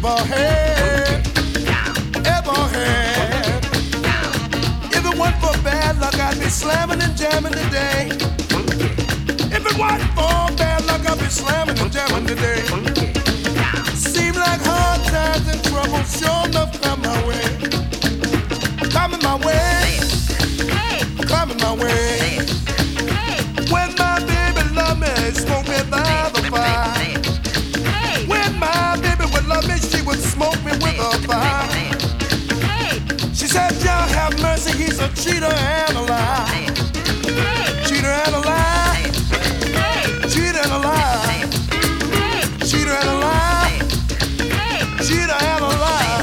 had, ever had. If it weren't for bad luck, I'd be slamming and jamming today. If it weren't for bad luck, I'd be slamming and jamming today. Seems like hard times and trouble sure enough come my way. Coming my way, coming my way. When my baby love me, smoke me by the fire. When my baby would love me, she would smoke me with a fire. She said, "John, have mercy, he's a cheater and a lie. Cheater and a lie. Cheater and a lie. Cheater and a lie. Cheater and a lie."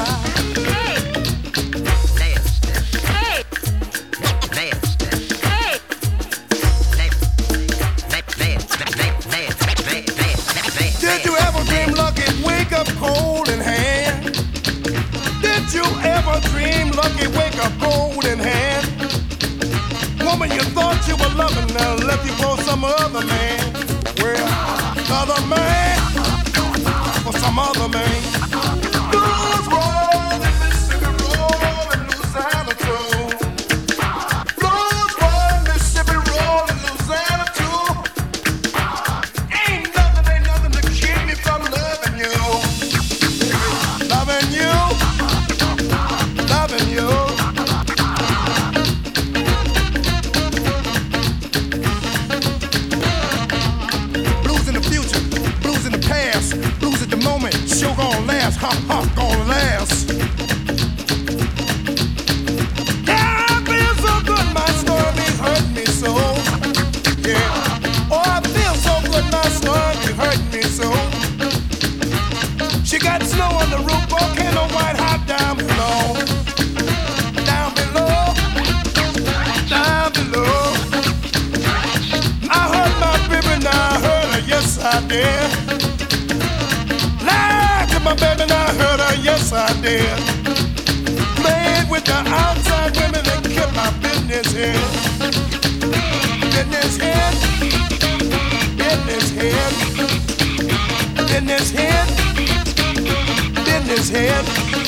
Did you ever dream lucky, wake up cold in hand? Did you ever dream lucky, wake up cold in hand? Woman, you thought you were loving, now left you for some other man. Well, other man, for some other man. Blues roll in Mississippi, roll in Louisiana too. Blues roll in Mississippi, roll in Louisiana too. Ain't nothing to keep me from loving you. Loving you, loving you. Blues in the future, blues in the past, blues at the moment, sure gonna last, ha ha, gonna last. Yeah, I feel so good, my story's hurt me so. Yeah, oh, I feel so good, my story hurt me so. She got snow on the roof, volcano white hot down below. Down below, down below. I heard my baby, now I heard her, yes I did. Lied to my baby, now I heard her, yes I did. Played with the outside women and kept my business here. Business here, business here, business here, business here.